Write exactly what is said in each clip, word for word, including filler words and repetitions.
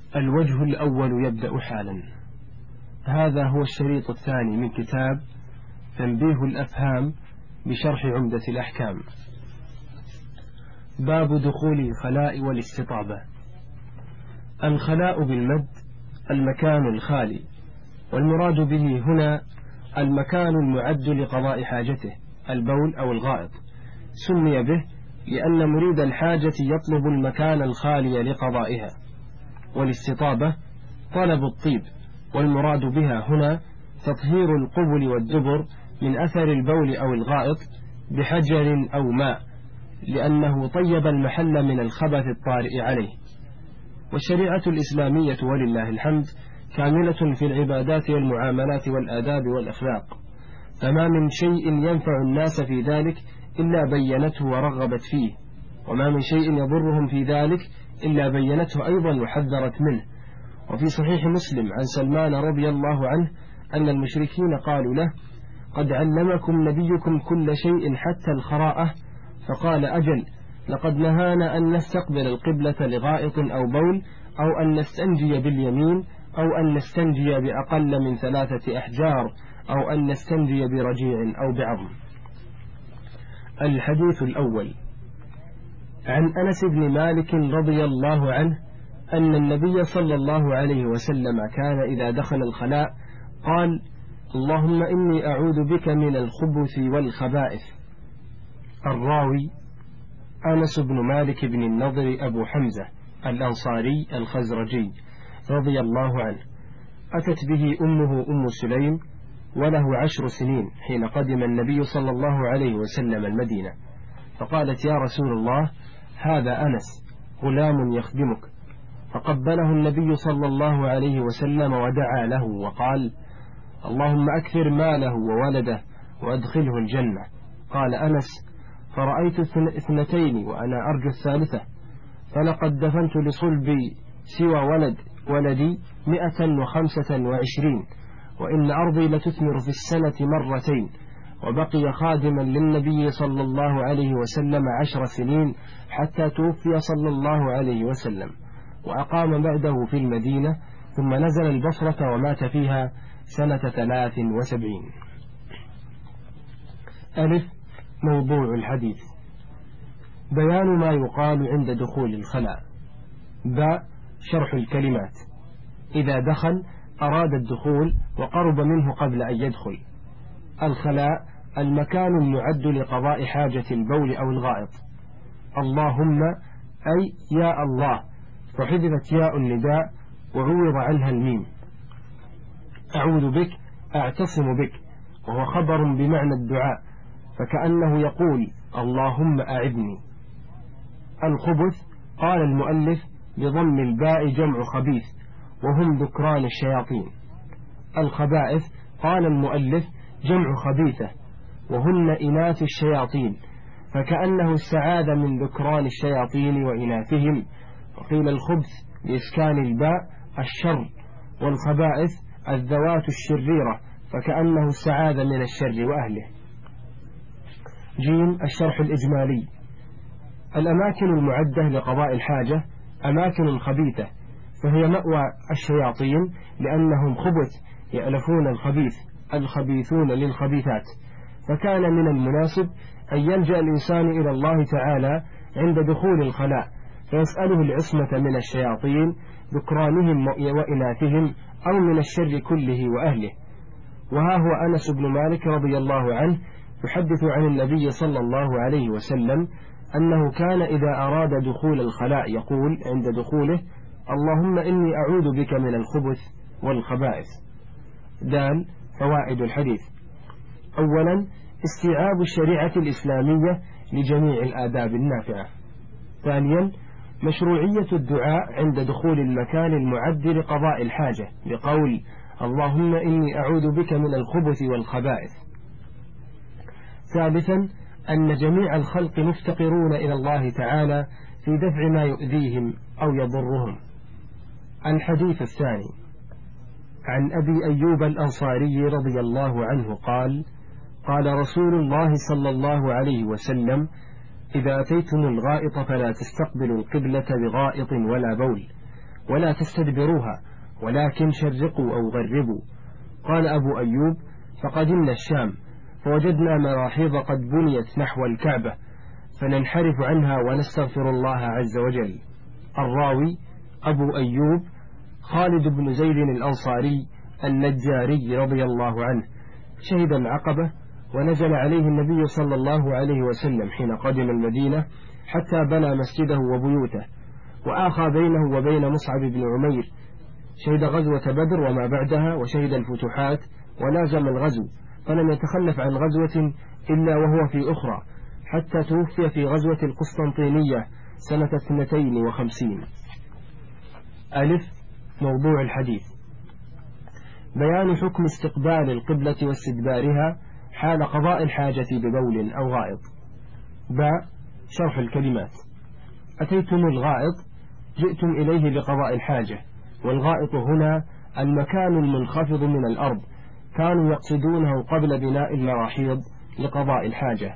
الوجه الأول يبدأ حالا. هذا هو الشريط الثاني من كتاب تنبيه الأفهام بشرح عمدة الأحكام. باب دخول الخلاء والاستطابة. الخلاء بالمد المكان الخالي، والمراد به هنا المكان المعد لقضاء حاجته البول أو الغائط. سمي به لأن مريد الحاجة يطلب المكان الخالي لقضائها. والاستطابة طلب الطيب، والمراد بها هنا تطهير القبل والدبر من أثر البول أو الغائط بحجر أو ماء، لأنه طيب المحل من الخبث الطارئ عليه. والشريعة الإسلامية ولله الحمد كاملة في العبادات والمعاملات والآداب والأخلاق، فما من شيء ينفع الناس في ذلك إلا بينته ورغبت فيه، وما من شيء يضرهم في ذلك إلا بينته أيضا وحذرت منه. وفي صحيح مسلم عن سلمان رضي الله عنه أن المشركين قالوا له: قد علمكم نبيكم كل شيء حتى الخراءة، فقال: أجل، لقد نهانا أن نستقبل القبلة لغائط أو بول، أو أن نستنجي باليمين، أو أن نستنجي بأقل من ثلاثة أحجار، أو أن نستنجي برجيع أو بعظم. الحديث الأول عن أنس بن مالك رضي الله عنه أن النبي صلى الله عليه وسلم كان إذا دخل الخلاء قال: اللهم إني أعوذ بك من الخبث والخبائث. الراوي أنس بن مالك بن النضر أبو حمزة الأنصاري الخزرجي رضي الله عنه، أتت به أمه أم سليم وله عشر سنين حين قدم النبي صلى الله عليه وسلم المدينة، فقالت: يا رسول الله، هذا أنس غلام يخدمك. فقبله النبي صلى الله عليه وسلم ودعا له وقال: اللهم أكثر ماله وولده وأدخله الجنة. قال أنس: فرأيت اثنتين وأنا أرجو الثالثة، فلقد دفنت لصلبي سوى ولد ولدي مئة وخمسة وعشرين، وإن أرضي لتثمر في السنة مرتين. وبقي خادما للنبي صلى الله عليه وسلم عشر سنين حتى توفي صلى الله عليه وسلم، وأقام بعده في المدينة، ثم نزل البصرة ومات فيها سنة ثلاث وسبعين. ألف. موضوع الحديث: بيان ما يقال عند دخول الخلاء. باء. شرح الكلمات: إذا دخل أراد الدخول وقرب منه قبل أن يدخل. الخلاء المكان المعد لقضاء حاجة البول أو الغائط. اللهم أي يا الله، فحذفت ياء النداء وعوض عنها الميم. أعوذ بك، أعتصم بك، وهو خبر بمعنى الدعاء، فكأنه يقول: اللهم أعذني. الخبث قال المؤلف بضم الباء جمع خبيث، وهم ذكران الشياطين. الخبائث قال المؤلف جمع خبيثة، وهن إناث الشياطين، فكأنه استعاذ من ذكران الشياطين وإناثهم. وقيل الخبث بإسكان الباء الشر، والخبائث الذوات الشريرة، فكأنه استعاذ من الشر وأهله. جيم. الشرح الإجمالي: الأماكن المعدة لقضاء الحاجة أماكن خبيثة، فهي مأوى الشياطين، لأنهم خبث يألفون الخبيث، الخبيثون للخبيثات. فكان من المناسب أن يلجأ الإنسان إلى الله تعالى عند دخول الخلاء، فيسأله العصمة من الشياطين ذكرانهم وإناثهم، أو من الشر كله وأهله. وها هو أنس بن مالك رضي الله عنه يحدث عن النبي صلى الله عليه وسلم أنه كان إذا أراد دخول الخلاء يقول عند دخوله: اللهم إني أعوذ بك من الخبث والخبائث. دال. فوائد الحديث: أولا، استيعاب الشريعة الإسلامية لجميع الآداب النافعة. ثانيا، مشروعية الدعاء عند دخول المكان المعد لقضاء الحاجة بقول: اللهم إني أعوذ بك من الخبث والخبائث. ثالثا، أن جميع الخلق مفتقرون إلى الله تعالى في دفع ما يؤذيهم أو يضرهم. الحديث الثاني عن أبي أيوب الأنصاري رضي الله عنه قال: قال رسول الله صلى الله عليه وسلم: إذا أتيتم الغائط فلا تستقبلوا القبلة بغائط ولا بول، ولا تستدبروها ولكن شرقوا أو غربوا. قال أبو أيوب: فقدمنا الشام فوجدنا مراحيض قد بنيت نحو الكعبة فننحرف عنها ونستغفر الله عز وجل. الراوي أبو أيوب خالد بن زيد الأنصاري النجاري رضي الله عنه، شهد العقبة ونزل عليه النبي صلى الله عليه وسلم حين قدم المدينة حتى بنى مسجده وبيوته، وآخى بينه وبين مصعب بن عمير. شهد غزوة بدر وما بعدها، وشهد الفتوحات ولازم الغزو، فلم يتخلف عن غزوة إلا وهو في أخرى، حتى توفي في غزوة القسطنطينية سنة اثنتين وخمسين. ألف. موضوع الحديث: بيان حكم استقبال القبلة واستدبارها حال قضاء الحاجة ببول أو غائط. باء. شرح الكلمات: أتيتم الغائط، جئتم إليه لقضاء الحاجة، والغائط هنا المكان المنخفض من الأرض، كانوا يقصدونه قبل بناء المراحيض لقضاء الحاجة.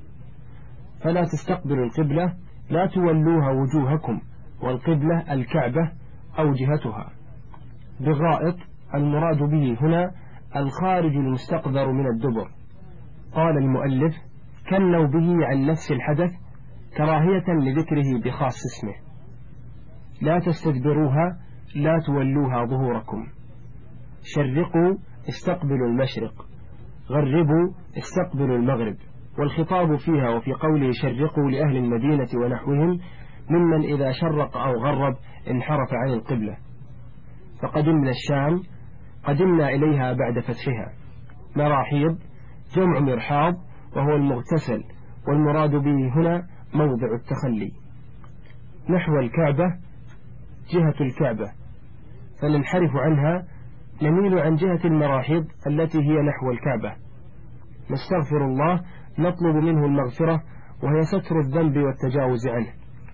فلا تستقبلوا القبلة، لا تولوها وجوهكم، والقبلة الكعبة أو جهتها. بالغائط المراد به هنا الخارج المستقبر من الدبر. قال المؤلف: كنوا به عن نفس الحدث كراهية لذكره بخاص اسمه. لا تستدبروها، لا تولوها ظهوركم. شرقوا، استقبلوا المشرق. غربوا، استقبلوا المغرب. والخطاب فيها وفي قوله شرقوا لأهل المدينة ونحوهم ممن إذا شرق أو غرب انحرف عن القبلة. فقدمنا الشام، قدمنا إليها بعد فتحها. مراحيض جمع مرحاض وهو المغتسل، والمراد به هنا موضع التخلي. نحو الكعبة جهة الكعبة، فننحرف عنها، نميل عن جهة المراحيض التي هي نحو الكعبة. نستغفر الله، نطلب منه المغفرة، وهي ستر الذنب والتجاوز عنه.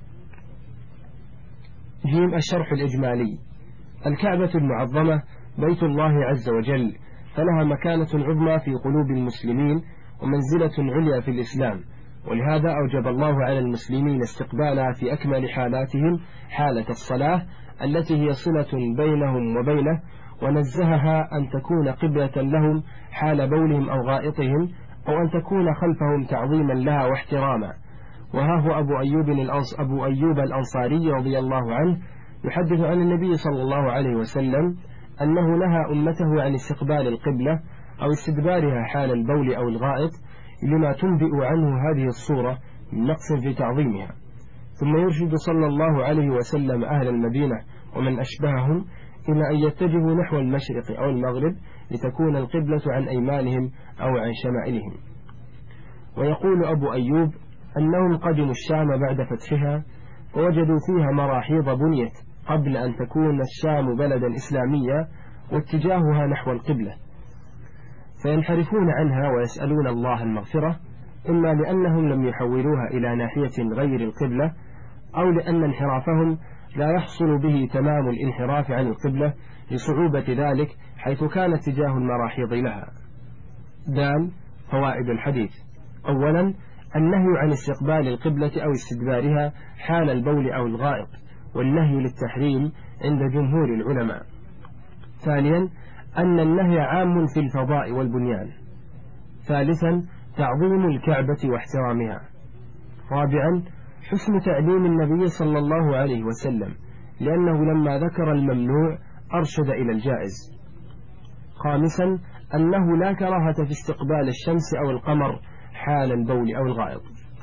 جيم. الشرح الإجمالي: الكعبة المعظمة بيت الله عز وجل، فلها مكانة عظمى في قلوب المسلمين ومنزلة عليا في الإسلام، ولهذا أوجب الله على المسلمين استقبالها في أكمل حالاتهم حالة الصلاة التي هي صلة بينهم وبينه، ونزهها أن تكون قبلة لهم حال بولهم أو غائطهم، أو أن تكون خلفهم تعظيما لها واحتراما. وها هو أبو أيوب, الأنص أبو أيوب الأنصاري رضي الله عنه يحدث عن النبي صلى الله عليه وسلم أنه نهى أمته عن استقبال القبلة أو استدبارها حال البول أو الغائط، لما تنبئ عنه هذه الصورة من نقص في تعظيمها. ثم يرشد صلى الله عليه وسلم أهل المدينة ومن أشبههم إلى أن يتجهوا نحو المشرق أو المغرب لتكون القبلة عن أيمانهم أو عن شمائلهم. ويقول أبو أيوب أنهم قدموا الشام بعد فتحها ووجدوا فيها مراحيض بنيت قبل أن تكون الشام بلدا إسلاميا واتجاهها نحو القبلة، فينحرفون عنها ويسألون الله المغفرة، إما لأنهم لم يحولوها إلى ناحية غير القبلة، أو لأن انحرافهم لا يحصل به تمام الانحراف عن القبلة لصعوبة ذلك حيث كان اتجاه المراحيض لها. دال. فوائد الحديث: أولا، النهي عن استقبال القبلة أو استدبارها حال البول أو الغائط، والنهي للتحريم عند جمهور العلماء. ثانيا، أن النهي عام في الفضاء والبنيان. ثالثا، تعظيم الكعبة واحترامها. رابعا، حسن تعليم النبي صلى الله عليه وسلم، لأنه لما ذكر الممنوع أرشد إلى الجائز. خامسا، أنه لا كراهة في استقبال الشمس أو القمر حال البول أو الغائط.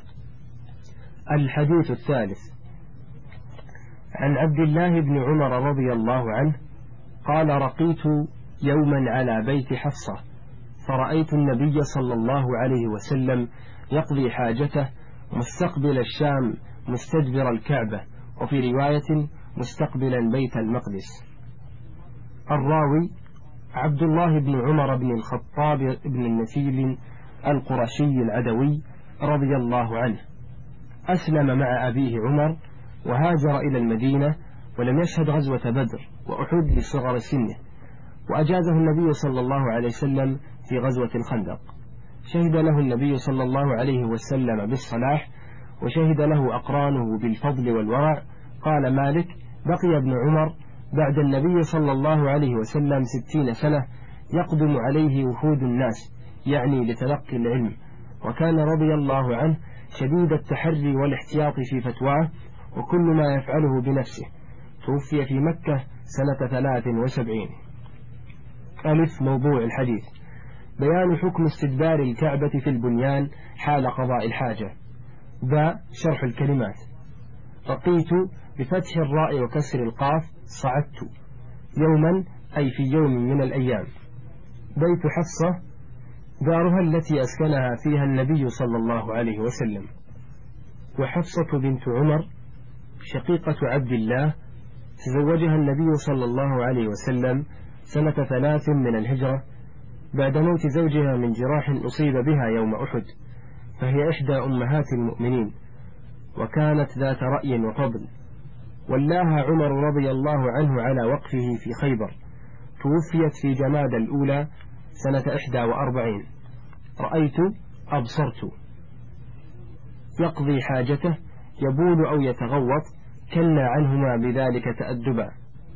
الحديث الثالث: عن عبد الله بن عمر رضي الله عنه قال: رقيت يوما على بيت حفصة، فرأيت النبي صلى الله عليه وسلم يقضي حاجته مستقبل الشام مستدبر الكعبة، وفي رواية مستقبلا بيت المقدس. الراوي عبد الله بن عمر بن الخطاب بن النفيل القرشي العدوي رضي الله عنه، أسلم مع أبيه عمر وهاجر إلى المدينة، ولم يشهد غزوة بدر وأحد لصغر سنه، وأجازه النبي صلى الله عليه وسلم في غزوة الخندق. شهد له النبي صلى الله عليه وسلم بالصلاح، وشهد له أقرانه بالفضل والورع. قال مالك: بقي ابن عمر بعد النبي صلى الله عليه وسلم ستين سنة يقدم عليه وفود الناس يعني لتلقي العلم، وكان رضي الله عنه شديد التحري والاحتياط في فتواه وكل ما يفعله بنفسه. توفي في مكة سنة ثلاث وسبعين. ألف موضوع الحديث: بيان حكم استدبار الكعبة في البنيان حال قضاء الحاجة. باء شرح الكلمات: رقيت بفتح الراء وكسر القاف، صعدت. يوما أي في يوم من الأيام. بيت حفصة دارها التي أسكنها فيها النبي صلى الله عليه وسلم. وحفصة بنت عمر شقيقة عبد الله تزوجها النبي صلى الله عليه وسلم سنة ثلاث من الهجرة بعد موت زوجها من جراح أصيب بها يوم أحد، فهي إحدى أمهات المؤمنين، وكانت ذات رأي وفضل، ولاها عمر رضي الله عنه على وقفه في خيبر. توفيت في جماد الأولى سنة إحدى وأربعين. رأيت أبصرت. يقضي حاجته، يبول أو يتغوط، كنا عنهما بذلك تأدبا.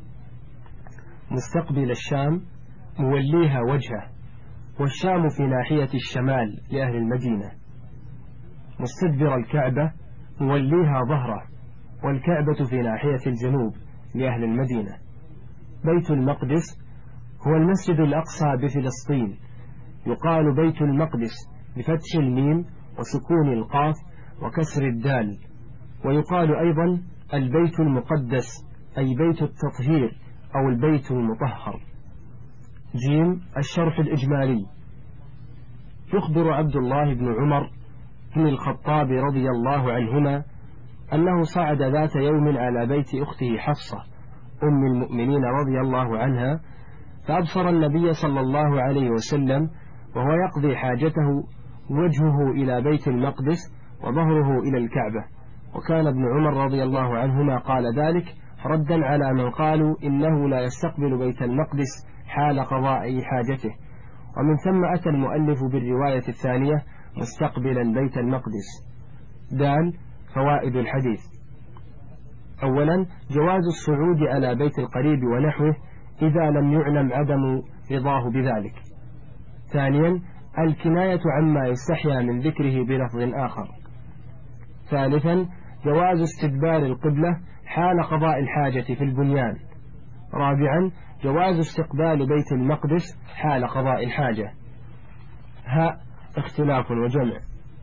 مستقبل الشام، موليها وجهه، والشام في ناحية الشمال لأهل المدينة. مستدبر الكعبة، موليها ظهره، والكعبة في ناحية الجنوب لأهل المدينة. بيت المقدس هو المسجد الأقصى بفلسطين. يقال بيت المقدس بفتح الميم وسكون القاف وكسر الدال، ويقال أيضا البيت المقدس أي بيت التطهير أو البيت المطهر. جيم الشرح الإجمالي: يخبر عبد الله بن عمر بن الخطاب رضي الله عنهما أنه صعد ذات يوم على بيت أخته حفصة أم المؤمنين رضي الله عنها، فأبصر النبي صلى الله عليه وسلم وهو يقضي حاجته وجهه إلى بيت المقدس وظهره إلى الكعبة، وكان ابن عمر رضي الله عنهما قال ذلك ردا على من قالوا إنه لا يستقبل بيت المقدس حال قضاء حاجته. ومن ثم أتى المؤلف بالرواية الثانية مستقبلا بيت المقدس. دال فوائد الحديث: أولا جواز الصعود على بيت القريب ونحوه إذا لم يعلم عدم رضاه بذلك. ثانيا الكناية عما يستحيا من ذكره بلفظ آخر. ثالثا جواز استدبار القبلة حال قضاء الحاجة في البنيان. رابعا جواز استقبال بيت المقدس حال قضاء الحاجة. ها اختلاف وجمع.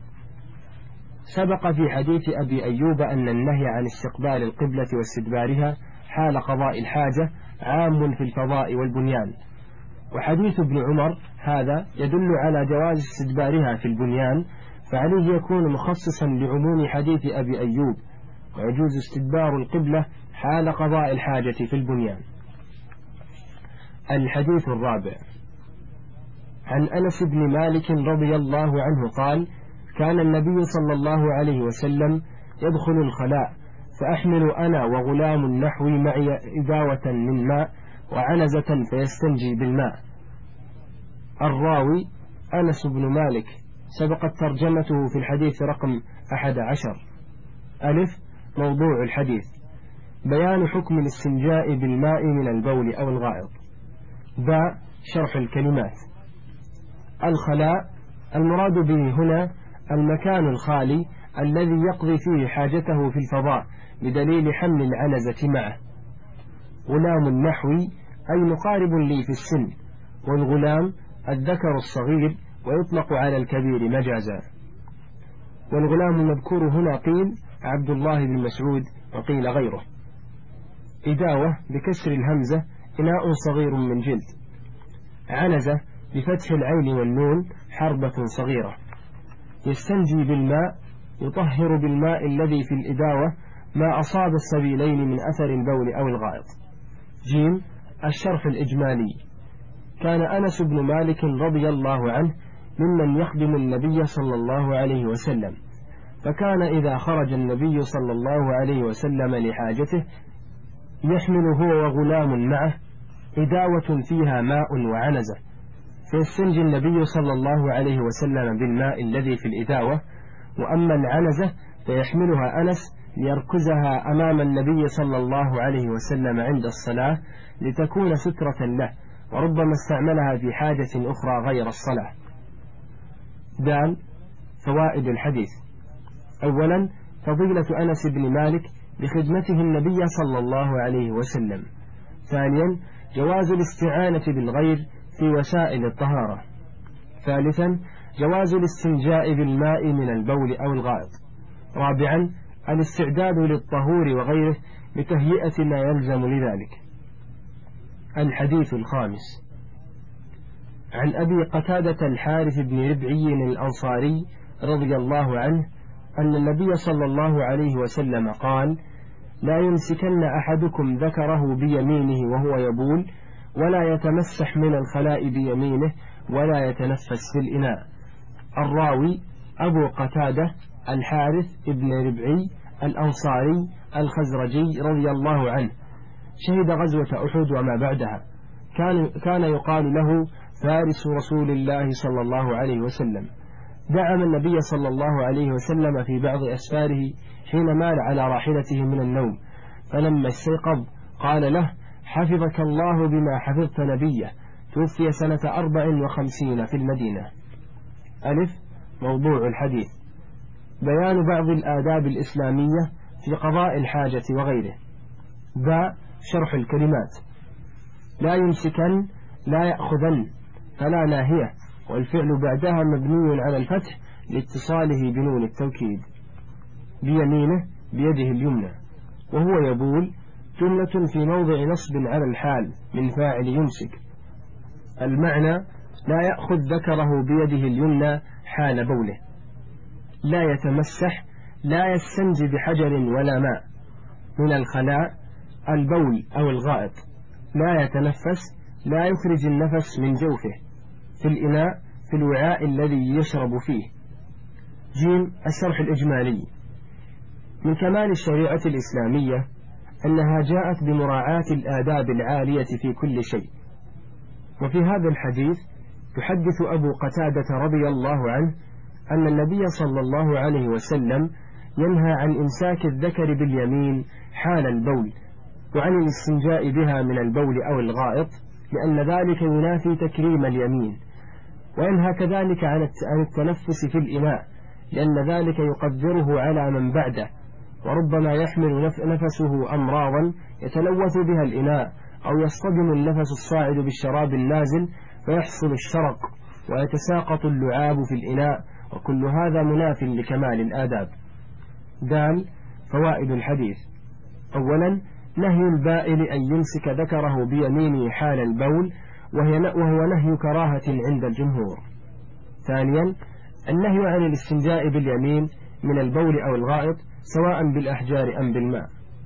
سبق في حديث أبي أيوب أن النهي عن استقبال القبلة واستدبارها حال قضاء الحاجة عام في الفضاء والبنيان، وحديث ابن عمر هذا يدل على جواز استدبارها في البنيان، فعليه يكون مخصصا لعموم حديث أبي أيوب، ويجوز استدبار القبلة حال قضاء الحاجة في البنيان. الحديث الرابع: عن أنس بن مالك رضي الله عنه قال: كان النبي صلى الله عليه وسلم يدخل الخلاء فأحمل أنا وغلام نحوي معي إداوة من ماء وعنزة فيستنجي بالماء. الراوي أنس بن مالك، سبقت ترجمته في الحديث رقم أحد عشر. ألف موضوع الحديث: بيان حكم الاستنجاء بالماء من البول أو الغائط. باء شرح الكلمات: الخلاء المراد به هنا المكان الخالي الذي يقضي فيه حاجته في الفضاء بدليل حمل العنزة معه. غلام النحوي أي مقارب لي في السن، والغلام الذكر الصغير ويطلق على الكبير مجازا. والغلام المذكور هنا قيل عبد الله بن مسعود وقيل غيره. إداوة بكسر الهمزة إناء صغير من جلد. عنزة بفتح العين والنون حربة صغيرة. يستنجي بالماء يطهر بالماء الذي في الإداوة ما أصاب السبيلين من أثر البول أو الغائط. جيم الشرح الإجمالي: كان أنس بن مالك رضي الله عنه ممن يخدم النبي صلى الله عليه وسلم، فكان إذا خرج النبي صلى الله عليه وسلم لحاجته يحمل هو وغلام معه إداوة فيها ماء وعنزة، فيستنجي النبي صلى الله عليه وسلم بالماء الذي في الإداوة، وأما العنزة فيحملها أنس ليركزها أمام النبي صلى الله عليه وسلم عند الصلاة لتكون سترة له، وربما استعملها في حاجة أخرى غير الصلاة. دال. فوائد الحديث: أولا، فضيلة أنس بن مالك بخدمته النبي صلى الله عليه وسلم. ثانيا، جواز الاستعانة بالغير في وسائل الطهارة. ثالثا، جواز الاستنجاء بالماء من البول أو الغائط. رابعا، الاستعداد للطهور وغيره بتهيئة ما يلزم لذلك. الحديث الخامس: عن أبي قتادة الحارث بن ربعي الأنصاري رضي الله عنه أن النبي صلى الله عليه وسلم قال: لا يمسكن أحدكم ذكره بيمينه وهو يبول، ولا يتمسح من الخلاء بيمينه، ولا يتنفس في الإناء. الراوي أبو قتادة الحارث بن ربعي الأنصاري الخزرجي رضي الله عنه، شهد غزوة أحد وما بعدها، كان, كان يقال له فارس رسول الله صلى الله عليه وسلم. دعم النبي صلى الله عليه وسلم في بعض أسفاره حين مال على راحلته من النوم، فلما استيقظ قال له: حفظك الله بما حفظت نبيه. توفي سنة أربع وخمسين في المدينة. ألف. موضوع الحديث: بيان بعض الآداب الإسلامية في قضاء الحاجة وغيره. باء. شرح الكلمات: لا يمسكن، لا يأخذن، فلا ناهية، والفعل بعدها مبني على الفتح لاتصاله بنون التوكيد. بيمينه، بيده اليمنى. وهو يبول، جملة في موضع نصب على الحال من فاعل يمسك. المعنى: لا يأخذ ذكره بيده اليمنى حال بوله. لا يتمسح، لا يستنجي بحجر ولا ماء. من الخلاء، البول أو الغائط. لا يتنفس، لا يخرج النفس من جوفه. في الإناء، في الوعاء الذي يشرب فيه. جيم. الشرح الإجمالي: من كمال الشريعة الإسلامية أنها جاءت بمراعاة الآداب العالية في كل شيء. وفي هذا الحديث يحدث أبو قتادة رضي الله عنه أن النبي صلى الله عليه وسلم ينهى عن إمساك الذكر باليمين حال البول، وعن الاستنجاء بها من البول أو الغائط، لأن ذلك ينافي تكريم اليمين. وينهى كذلك عن التنفس في الإناء، لأن ذلك يقدره على من بعده، وربما يحمل نفسه أمراضا يتلوث بها الإناء، أو يصطدم النفس الصاعد بالشراب النازل فيحصل الشرق ويتساقط اللعاب في الإناء، وكل هذا مناف لكمال الآداب. دال. فوائد الحديث: أولا، نهي البائل أن يمسك ذكره بيمينه حال البول، وهو نهي كراهة عند الجمهور. ثانيا، النهي عن الاستنجاء باليمين من البول أو الغائط، سواء بالأحجار أم بالماء.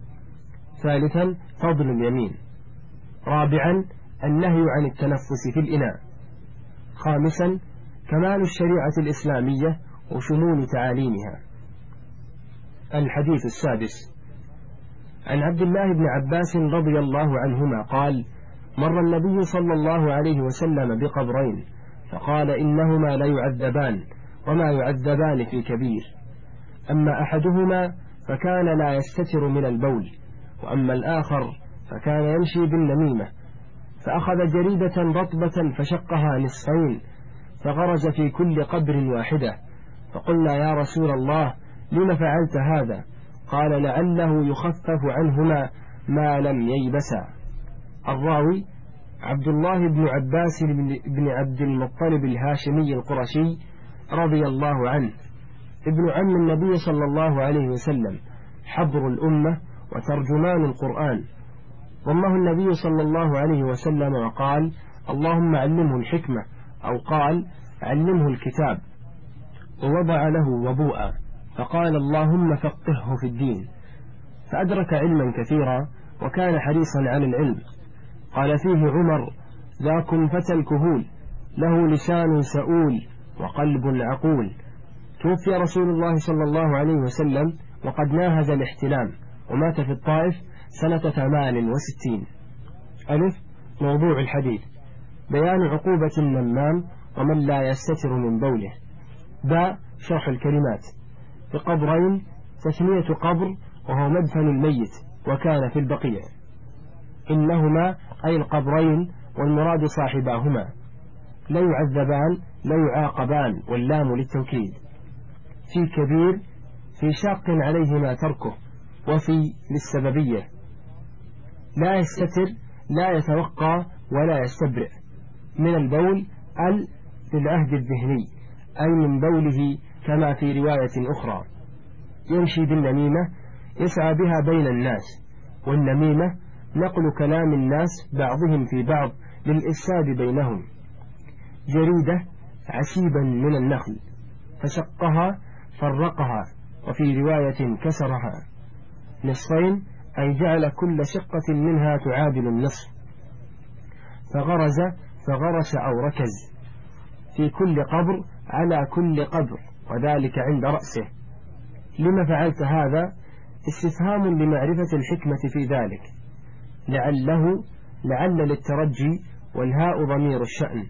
ثالثا، فضل اليمين. رابعا، النهي عن التنفس في الإناء. خامسا، كمال الشريعة الإسلامية وشمول تعاليمها. الحديث السادس: عن عبد الله بن عباس رضي الله عنهما قال: مر النبي صلى الله عليه وسلم بقبرين، فقال: إنهما لا يعذبان، وما يعذبان في كبير. أما أحدهما فكان لا يستتر من البول، وأما الآخر فكان يمشي بالنميمة، فأخذ جريدة رطبة فشقها نصفين، فغرز في كل قبر واحدة، فقلنا: يا رسول الله، لم فعلت هذا؟ قال: لعله يخفف عنهما ما لم ييبسا. الراوي عبد الله بن عباس بن عبد المطلب الهاشمي القرشي رضي الله عنه، ابن عم النبي صلى الله عليه وسلم، حبر الأمة وترجمان القرآن. ضمه النبي صلى الله عليه وسلم وقال: اللهم علمه الحكمة، أو قال: علمه الكتاب. ووضع له وضوءا، فقال: اللهم فقهه في الدين. فأدرك علما كثيرا، وكان حريصا على العلم. قال فيه عمر: ذاكم فتى الكهول، له لسان سؤول وقلب عقول. توفي رسول الله صلى الله عليه وسلم وقد ناهز الاحتلام، ومات في الطائف سنة ثمان وستين. ألف. موضوع الحديث: بيان عقوبة النمام ومن لا يستتر من بوله. باء. شرح الكلمات: في قبرين، تسمية قبر وهو مدفن الميت وكان في البقيع. إنهما أي القبرين والمراد صاحباهما لا يعذبان لا يعاقبان، واللام للتوكيد، في كبير في شاق عليهما تركه، وفي للسببية، لا يستتر لا يتوقع ولا يستبرئ، من البول ال للعهد الذهني أي من بوله، كما في رواية أخرى. يمشي بالنميمة يسعى بها بين الناس، والنميمة نقل كلام الناس بعضهم في بعض للإفساد بينهم. جريدة عسيبا من النخل فشقها فرقها، وفي رواية كسرها. نصفين أي جعل كل شقة منها تعادل النصف. فغرز فغرس أو ركز، في كل قبر على كل قبر، وذلك عند رأسه. لما فعلت هذا؟ استفهام لمعرفة الحكمة في ذلك. لعله لعل للترجي، والهاء ضمير الشأن.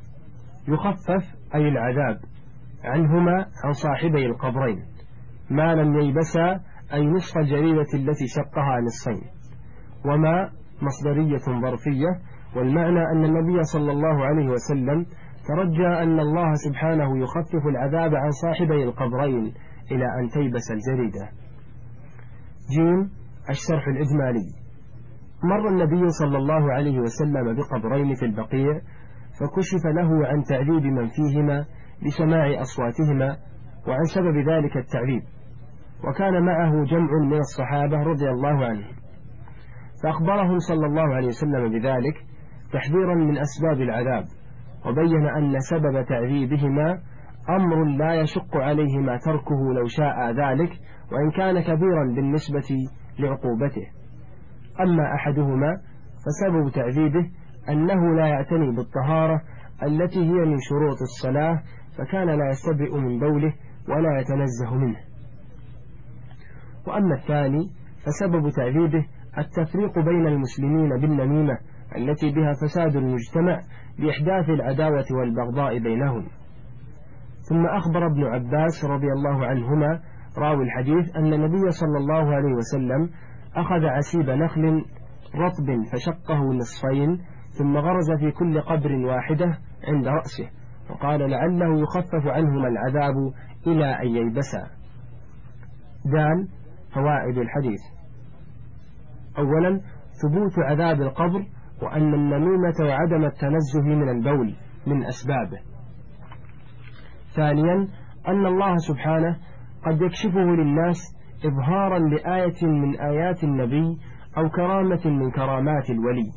يخفف أي العذاب عنهما عن صاحبي القبرين ما لم ييبسا، أي نصف الجريدة التي شقها نصفين. وما مصدرية ظرفية، والمعنى أن النبي صلى الله عليه وسلم ترجى أن الله سبحانه يخفف العذاب عن صاحبي القبرين إلى أن تيبس الجريدة. جيم الشرح الإجمالي. مر النبي صلى الله عليه وسلم بقبرين في البقيع، فكشف له عن تعذيب من فيهما لسماع أصواتهما وعن سبب ذلك التعذيب، وكان معه جمع من الصحابة رضي الله عنهم، فأخبرهم صلى الله عليه وسلم بذلك تحذيرا من أسباب العذاب، وبين أن سبب تعذيبهما أمر لا يشق عليهما تركه لو شاء ذلك، وإن كان كبيرا بالنسبة لعقوبته. أما أحدهما فسبب تعذيبه أنه لا يعتني بالطهارة التي هي من شروط الصلاة، فكان لا يستبرئ من بوله ولا يتنزه منه. وأما الثاني فسبب تعذيبه التفريق بين المسلمين بالنميمة التي بها فساد المجتمع بإحداث العداوة والبغضاء بينهم. ثم أخبر ابن عباس رضي الله عنهما راوي الحديث أن النبي صلى الله عليه وسلم أخذ عسيب نخل رطب فشقه نصفين، ثم غرز في كل قبر واحدة عند رأسه، وقال لعله يخفف عنهما العذاب إلى أن ييبسا. دال فوائد الحديث. أولا ثبوت عذاب القبر، وأن النميمة وعدم التنزه من البول من أسبابه. ثانيا أن الله سبحانه قد يكشفه للناس إظهارا لآية من آيات النبي أو كرامة من كرامات الولي.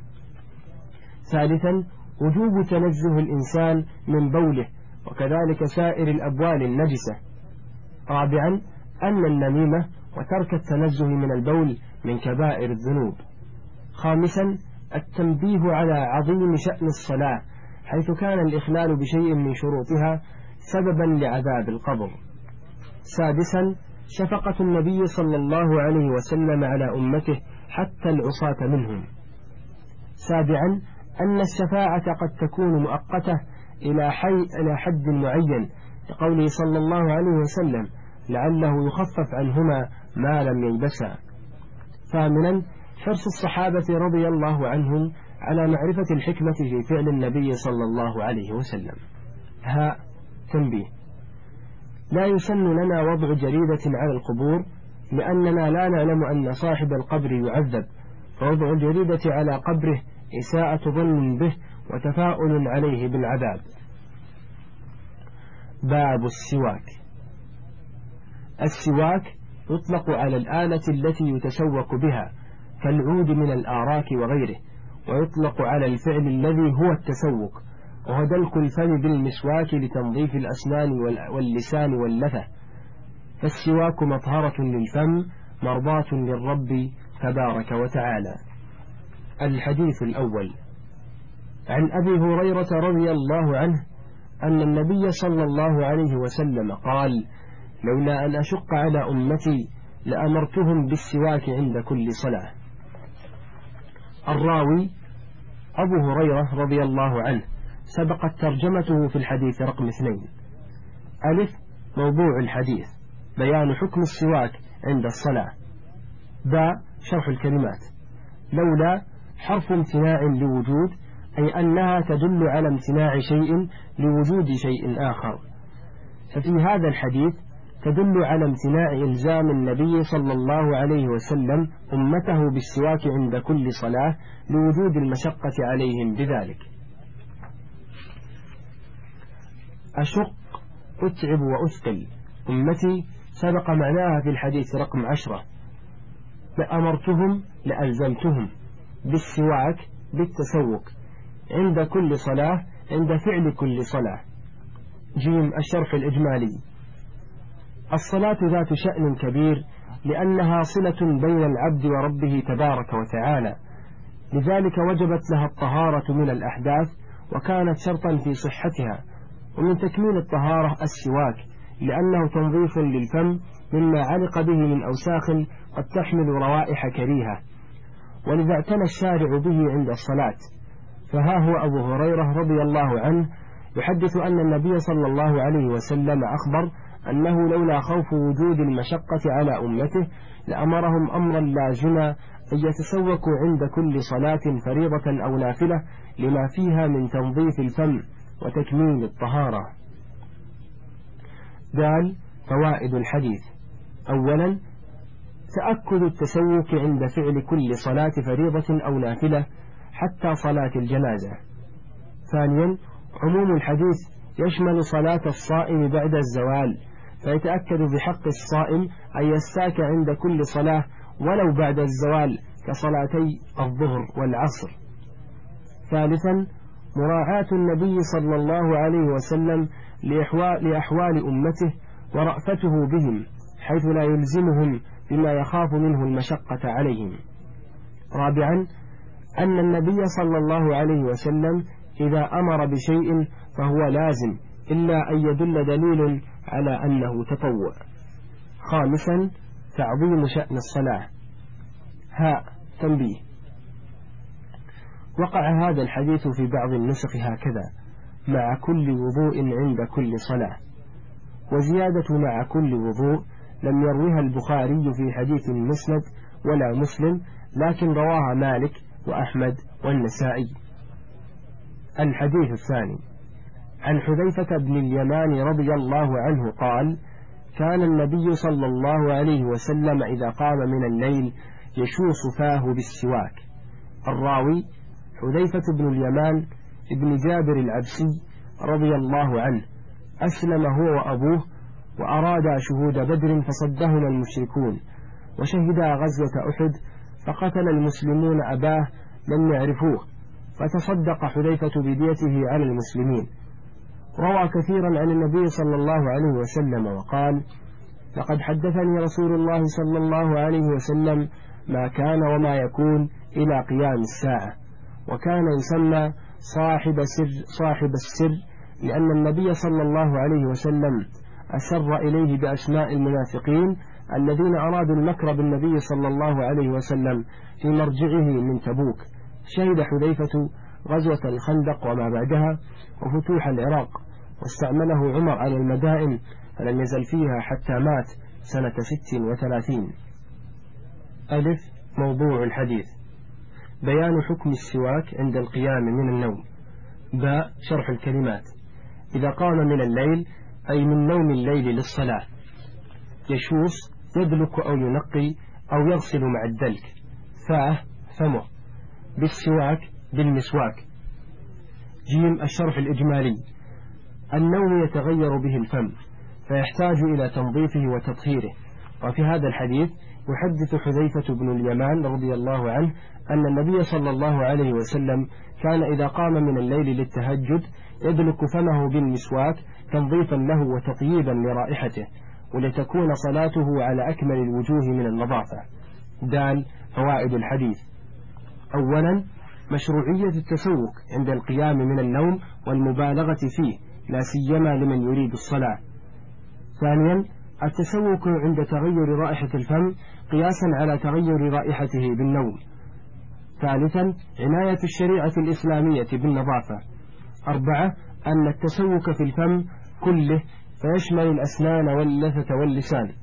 ثالثا وجوب تنزه الإنسان من بوله، وكذلك سائر الأبوال النجسة. رابعا أن النميمة وترك التنزه من البول من كبائر الذنوب. خامسا التنبيه على عظيم شأن الصلاة، حيث كان الإخلال بشيء من شروطها سببا لعذاب القبر. سادسا شفقة النبي صلى الله عليه وسلم على أمته حتى العصاة منهم. سابعا أن الشفاعة قد تكون مؤقتة إلى, حي إلى حد معين، لقوله صلى الله عليه وسلم لعله يخفف عنهما ما لم ييبسا. ثامنا حرص الصحابة رضي الله عنهم على معرفة الحكمة في فعل النبي صلى الله عليه وسلم. ها تنبيه: لا يسن لنا وضع جريدة على القبور، لأننا لا نعلم أن صاحب القبر يعذب، فوضع الجريدة على قبره إساءة ظن به وتفاؤل عليه بالعذاب. باب السواك. السواك يطلق على الآلة التي يتسوك بها كالعود من الآراك وغيره، ويطلق على الفعل الذي هو التسوك، وهو دلك الفم بالمسواك لتنظيف الأسنان واللسان واللثة. فالسواك مطهرة للفم مرضاة للرب تبارك وتعالى. الحديث الأول: عن أبي هريرة رضي الله عنه أن النبي صلى الله عليه وسلم قال: لولا أن أشق على أمتي لأمرتهم بالسواك عند كل صلاة. الراوي أبو هريرة رضي الله عنه، سبقت ترجمته في الحديث رقم اثنين. ألف موضوع الحديث: بيان حكم السواك عند الصلاة. باء شرح الكلمات. لولا حرف امتناع لوجود، أي أنها تدل على امتناع شيء لوجود شيء آخر، ففي هذا الحديث تدل على امتناع إلزام النبي صلى الله عليه وسلم أمته بالسواك عند كل صلاة لوجود المشقة عليهم بذلك. أشق أتعب وأثقل أمتي سبق معناها في الحديث رقم عشرة. لأمرتهم لألزمتهم بالسواك بالتسوك عند كل صلاة عند فعل كل صلاة. جيم الشرح الإجمالي. الصلاة ذات شأن كبير لأنها صلة بين العبد وربه تبارك وتعالى، لذلك وجبت لها الطهارة من الأحداث وكانت شرطا في صحتها. ومن تكميل الطهارة السواك لأنه تنظيف للفم مما علق به من أوساخ قد تحمل روائح كريهة، ولذا اعتنى الشارع به عند الصلاة. فها هو أبو هريرة رضي الله عنه يحدث أن النبي صلى الله عليه وسلم أخبر أنه لولا خوف وجود المشقة على أمته لأمرهم أمرا لازما أن يتسوكوا عند كل صلاة فريضة أو نافلة لما فيها من تنظيف الفم وتكميل الطهارة. قال فوائد الحديث. أولا تأكد التسوك عند فعل كل صلاة فريضة أو نافلة حتى صلاة الجنازة. ثانيا عموم الحديث يشمل صلاة الصائم بعد الزوال، فيتأكد بحق الصائم أن يستاك عند كل صلاة ولو بعد الزوال كصلاتي الظهر والعصر. ثالثا مراعاة النبي صلى الله عليه وسلم لأحوال أمته ورأفته بهم حيث لا يلزمهم بما يخاف منه المشقة عليهم. رابعا أن النبي صلى الله عليه وسلم إذا أمر بشيء فهو لازم إلا أن يدل دليل على أنه تطوع. خامسا تعظيم شأن الصلاة. ها تنبيه. وقع هذا الحديث في بعض النسخ هكذا: مع كل وضوء عند كل صلاة، وزيادة مع كل وضوء لم يروها البخاري في حديث مسند ولا مسلم، لكن رواها مالك وأحمد والنسائي. الحديث الثاني عن حذيفة بن اليمان رضي الله عنه قال: كان النبي صلى الله عليه وسلم إذا قام من الليل يشوص فاه بالسواك. الراوي حذيفة بن اليمان ابن جابر العبسي رضي الله عنه، أسلم هو وأبوه وأرادا شهود بدر فصدهما المشركون، وشهدا غزوة أحد فقتل المسلمون أباه لم يعرفوه، فتصدق حذيفة بديته على المسلمين. روى كثيرا عن النبي صلى الله عليه وسلم وقال: لقد حدثني رسول الله صلى الله عليه وسلم ما كان وما يكون إلى قيام الساعة. وكان يسمى صاحب سر صاحب السر لأن النبي صلى الله عليه وسلم أسر إليه بأسماء المنافقين الذين أرادوا المكر بالنبي صلى الله عليه وسلم في مرجعه من تبوك. شهد حذيفة غزوة الخندق وما بعدها وفتوح العراق، واستعمله عمر على المدائن فلم يزل فيها حتى مات سنة ست وثلاثين. ألف موضوع الحديث: بيان حكم السواك عند القيام من النوم. باء شرح الكلمات. إذا قام من الليل أي من نوم الليل للصلاة. يشوص يدلك أو ينقي أو يغسل مع الدلك. فاه فمه. بالسواك بالمسواك. جيم الشرح الإجمالي. النوم يتغير به الفم فيحتاج إلى تنظيفه وتطهيره. وفي هذا الحديث يحدث حذيفة بن اليمان رضي الله عنه أن النبي صلى الله عليه وسلم كان إذا قام من الليل للتهجد يدلك فمه بالمسواك تنظيفا له وتطييبا لرائحته، ولتكون صلاته على أكمل الوجوه من النظافة. دال فوائد الحديث. أولا مشروعية التسوك عند القيام من النوم والمبالغة فيه لا سيما لمن يريد الصلاة. ثانيا التسوك عند تغير رائحة الفم قياسا على تغير رائحته بالنوم. ثالثا عناية الشريعة الإسلامية بالنظافة. أربعة أن التسوك في الفم كله فيشمل الأسنان واللثة واللسان.